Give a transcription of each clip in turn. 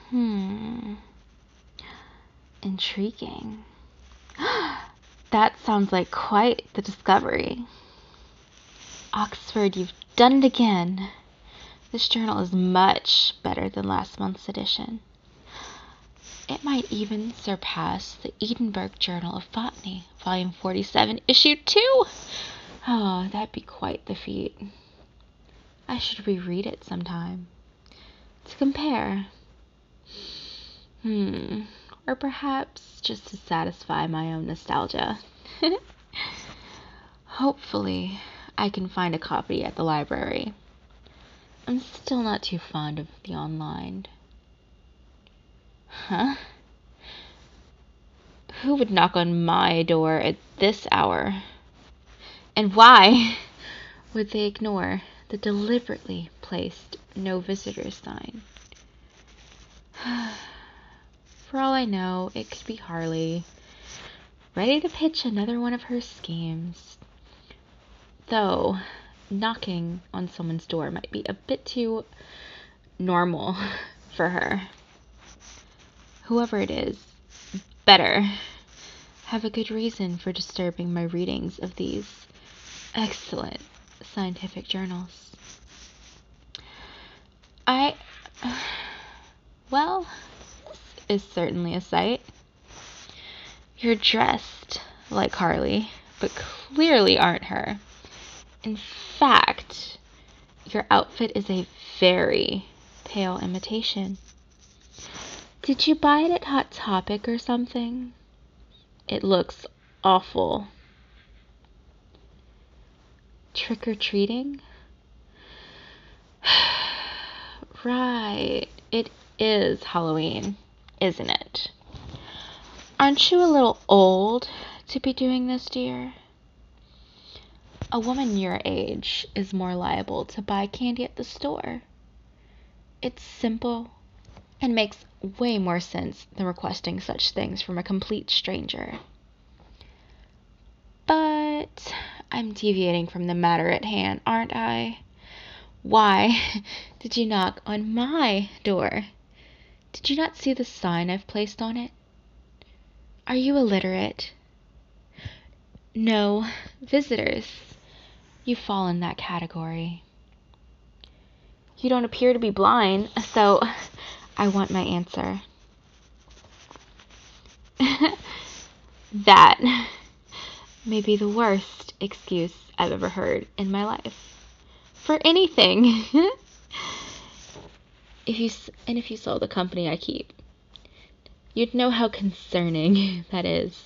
Hmm. Intriguing. That sounds like quite the discovery. Oxford, you've done it again. This journal is much better than last month's edition. It might even surpass the Edinburgh Journal of Botany, volume 47, issue 2. Oh, that'd be quite the feat. I should reread it sometime to compare. Or perhaps just to satisfy my own nostalgia. Hopefully, I can find a copy at the library. I'm still not too fond of the online. Huh? Who would knock on my door at this hour? And why would they ignore the deliberately placed no visitors sign? For all I know, it could be Harley, ready to pitch another one of her schemes. Though, knocking on someone's door might be a bit too normal for her. Whoever it is, better have a good reason for disturbing my readings of these excellent scientific journals. Well, this is certainly a sight. You're dressed like Harley, but clearly aren't her. In fact, your outfit is a very pale imitation. Did you buy it at Hot Topic or something? It looks awful. Trick-or-treating? Right, it is Halloween, isn't it? Aren't you a little old to be doing this, dear? A woman your age is more liable to buy candy at the store. It's simple and makes way more sense than requesting such things from a complete stranger. But I'm deviating from the matter at hand, aren't I? Why did you knock on my door? Did you not see the sign I've placed on it? Are you illiterate? No, visitors. You fall in that category. You don't appear to be blind, so I want my answer. That may be the worst excuse I've ever heard in my life. For anything. If you saw the company I keep, you'd know how concerning that is.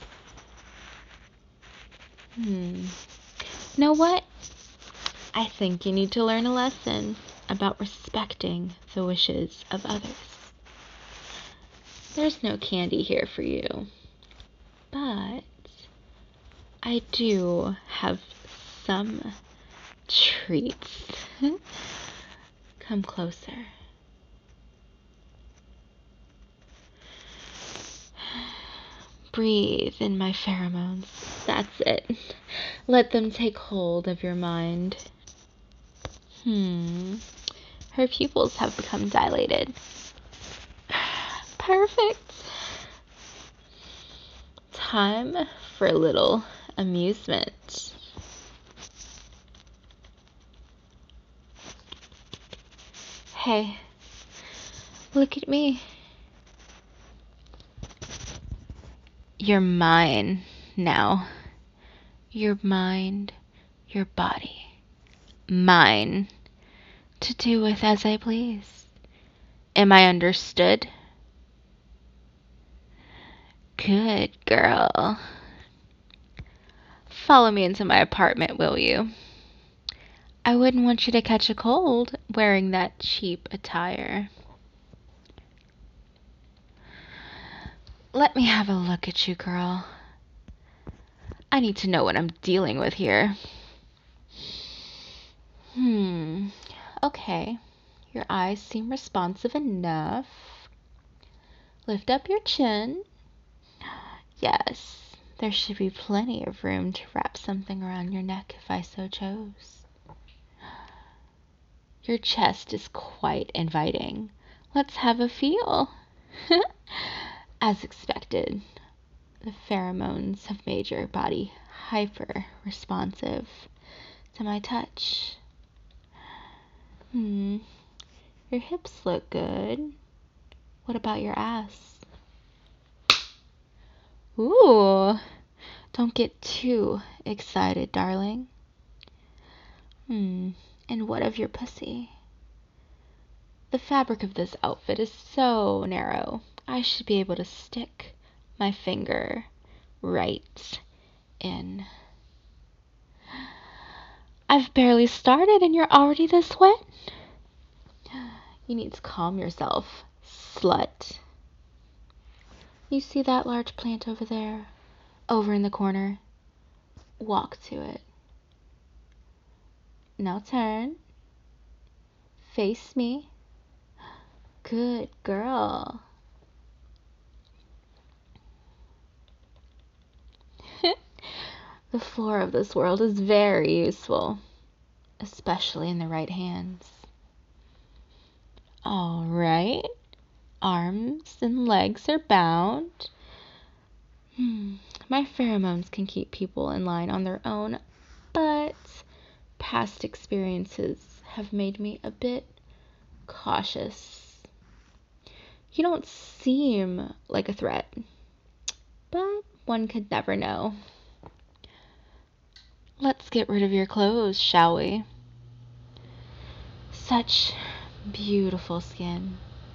Know what? I think you need to learn a lesson about respecting the wishes of others. There's no candy here for you, but I do have some treats. Come closer. Breathe in my pheromones. That's it. Let them take hold of your mind. Her pupils have become dilated. Perfect. Time for a little amusement. Hey, look at me. You're mine now. Your mind, your body. Mine. To do with as I please. Am I understood? Good girl. Follow me into my apartment, will you? I wouldn't want you to catch a cold wearing that cheap attire. Let me have a look at you, girl. I need to know what I'm dealing with here. Okay. Your eyes seem responsive enough. Lift up your chin. Yes, there should be plenty of room to wrap something around your neck if I so chose. Your chest is quite inviting, Let's have a feel. As expected, the pheromones have made your body hyper responsive to my touch. Your hips look good. What about your ass? Ooh, don't get too excited, darling. And what of your pussy? The fabric of this outfit is so narrow, I should be able to stick my finger right in. I've barely started and you're already this wet? You need to calm yourself, slut. You see that large plant over there? Over in the corner? Walk to it. Now turn. Face me. Good girl. The floor of this world is very useful, especially in the right hands. All right. Arms and legs are bound. My pheromones can keep people in line on their own, but past experiences have made me a bit cautious. You don't seem like a threat, but one could never know. Let's get rid of your clothes, shall we? Such beautiful skin.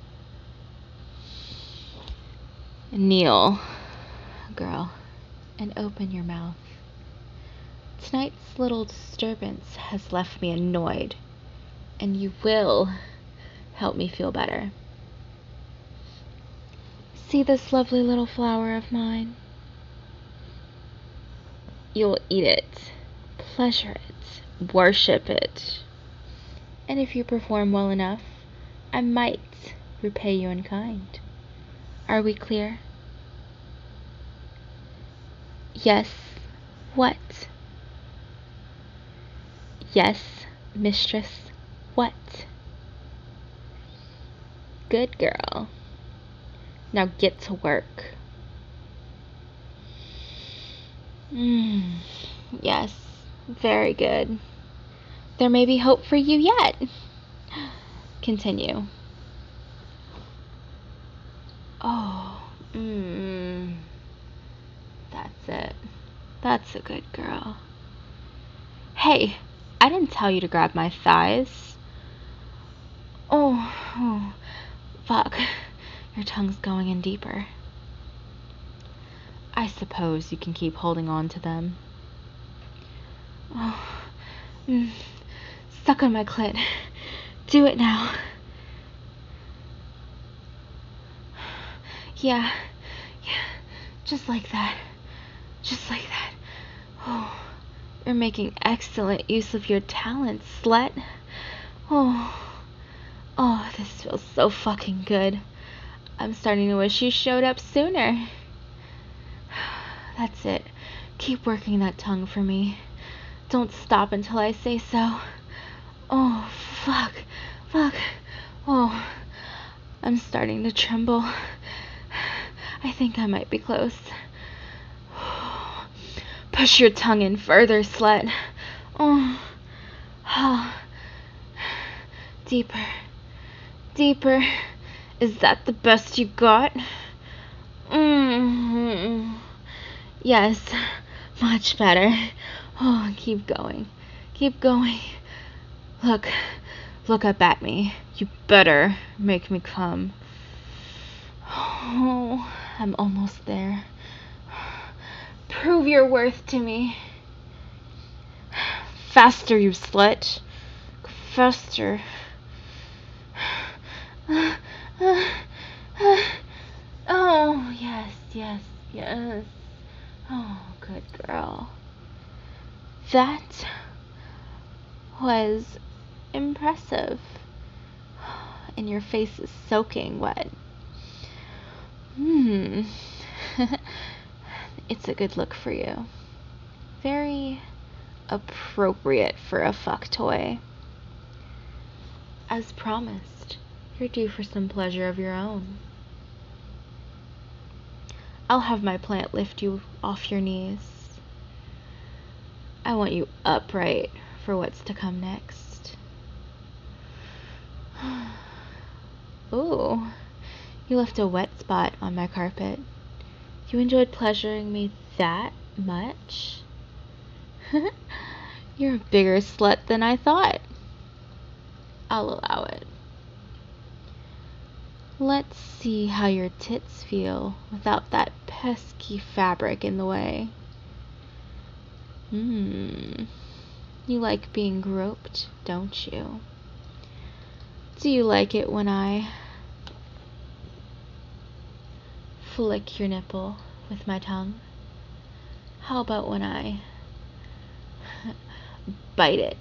Kneel, girl, and open your mouth. Tonight's little disturbance has left me annoyed, and you will help me feel better. See this lovely little flower of mine? You'll eat it, pleasure it, worship it. And if you perform well enough, I might repay you in kind. Are we clear? Yes. What? Yes, mistress. What? Good girl. Now get to work. Yes, very good. There may be hope for you yet. Continue. Oh, that's it. That's a good girl. Hey, I didn't tell you to grab my thighs. Oh, fuck. Your tongue's going in deeper. I suppose you can keep holding on to them. Oh, suck on my clit. Do it now. Yeah, just like that. Just like that. Oh, you're making excellent use of your talents, slut. Oh, this feels so fucking good. I'm starting to wish you showed up sooner. That's it. Keep working that tongue for me. Don't stop until I say so. Oh, fuck. Oh, I'm starting to tremble. I think I might be close. Push your tongue in further, slut. Oh. Deeper. Is that the best you got? Yes, much better. Oh, keep going. Look up at me. You better make me come. Oh, I'm almost there. Prove your worth to me. Faster, you slut. Faster. Oh, yes. Oh, good girl. That was impressive. And your face is soaking wet. It's a good look for you. Very appropriate for a fuck toy. As promised, You're due for some pleasure of your own. I'll have my plant lift you off your knees. I want you upright for what's to come next. Ooh, you left a wet spot on my carpet. You enjoyed pleasuring me that much? You're a bigger slut than I thought. I'll allow it. Let's see how your tits feel without that pesky fabric in the way. You like being groped, don't you? Do you like it when I flick your nipple with my tongue? How about when I bite it?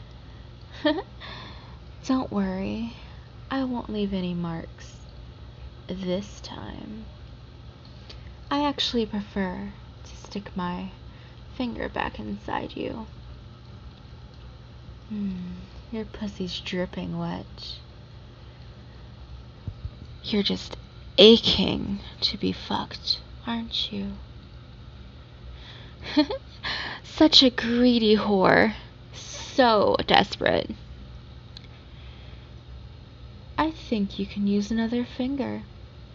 Don't worry, I won't leave any marks this time. I actually prefer to stick my finger back inside you. Your pussy's dripping wet. You're just aching to be fucked, aren't you? Such a greedy whore. So desperate. I think you can use another finger.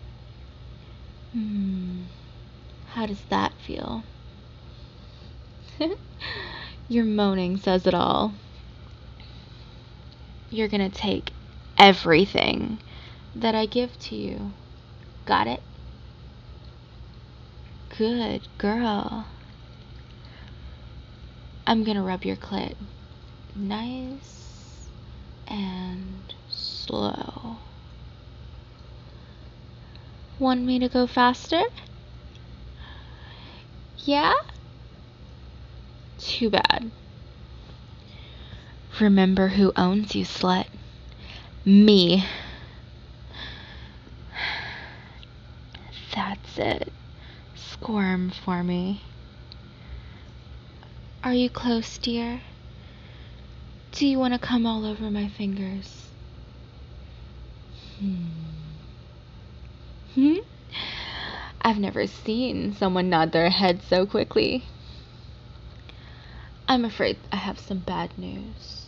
How does that feel? Your moaning says it all. You're gonna take everything that I give to you. Got it? Good girl. I'm gonna rub your clit. Nice and slow. Want me to go faster? Yeah? Too bad. Remember who owns you, slut. Me. That's it. Squirm for me. Are you close, dear? Do you want to come all over my fingers? I've never seen someone nod their head so quickly. I'm afraid I have some bad news.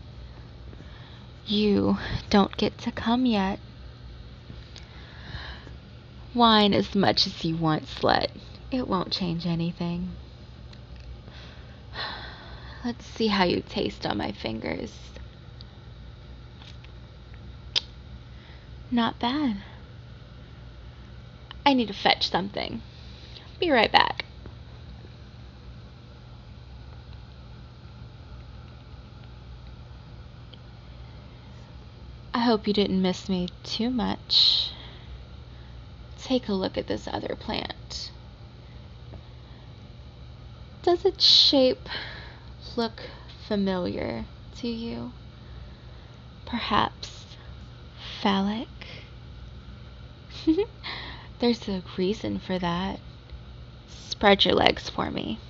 You don't get to come yet. Whine as much as you want, slut. It won't change anything. Let's see how you taste on my fingers. Not bad. I need to fetch something. Be right back. I hope you didn't miss me too much. Take a look at this other plant. Does its shape look familiar to you? Perhaps phallic? There's a reason for that. Spread your legs for me.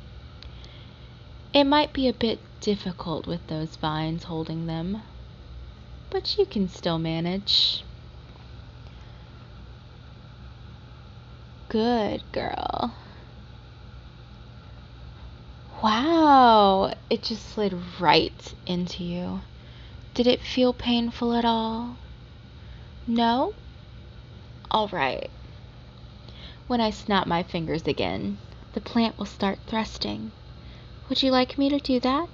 It might be a bit difficult with those vines holding them, but you can still manage. Good girl. Wow, it just slid right into you. Did it feel painful at all? No? All right. When I snap my fingers again, the plant will start thrusting. Would you like me to do that?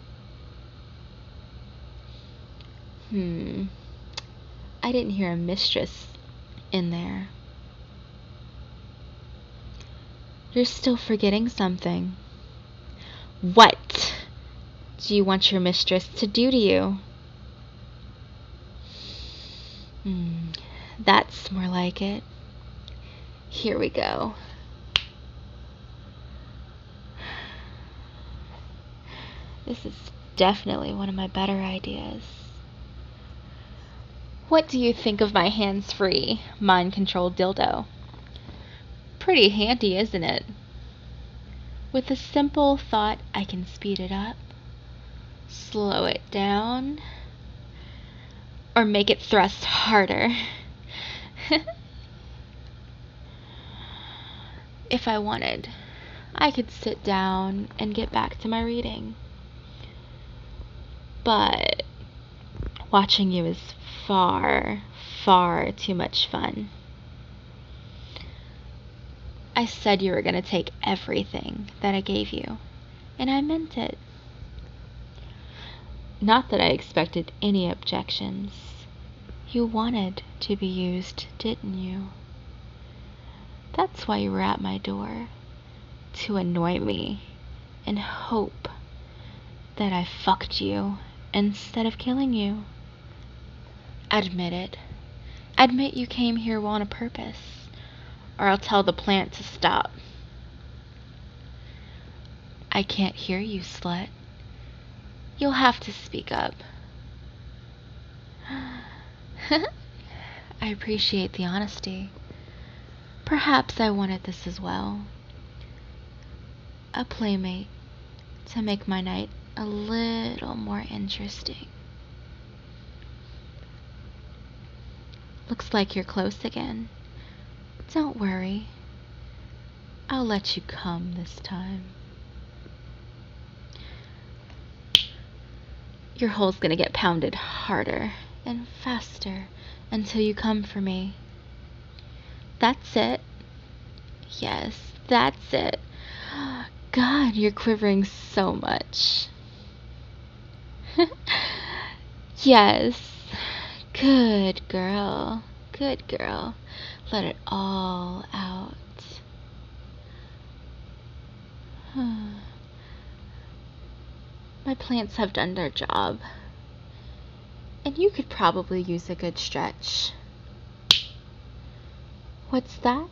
I didn't hear a mistress in there. You're still forgetting something. What do you want your mistress to do to you? That's more like it. Here we go. This is definitely one of my better ideas. What do you think of my hands-free, mind-controlled dildo? Pretty handy, isn't it? With a simple thought, I can speed it up, slow it down, or make it thrust harder. If I wanted, I could sit down and get back to my reading. But watching you is far, far too much fun. I said you were going to take everything that I gave you, and I meant it. Not that I expected any objections. You wanted to be used, didn't you? That's why you were at my door, to annoy me and hope that I fucked you instead of killing you. Admit it. Admit you came here on a purpose, or I'll tell the plant to stop. I can't hear you, slut. You'll have to speak up. I appreciate the honesty. Perhaps I wanted this as well. A playmate to make my night a little more interesting. Looks like you're close again. Don't worry. I'll let you come this time. Your hole's gonna get pounded harder and faster until you come for me. That's it. Yes, that's it. God, you're quivering so much. Yes. Good girl. Good girl. Let it all out. My plants have done their job. And you could probably use a good stretch. What's that?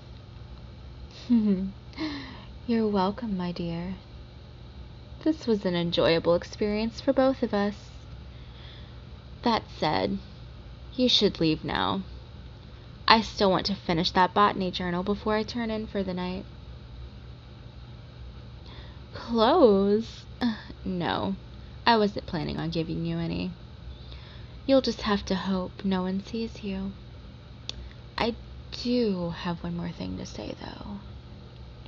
You're welcome, my dear. This was an enjoyable experience for both of us. That said, you should leave now. I still want to finish that botany journal before I turn in for the night. Clothes? No, I wasn't planning on giving you any. You'll just have to hope no one sees you. I do have one more thing to say, though.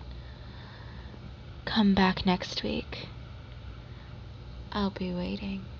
Come back next week. I'll be waiting.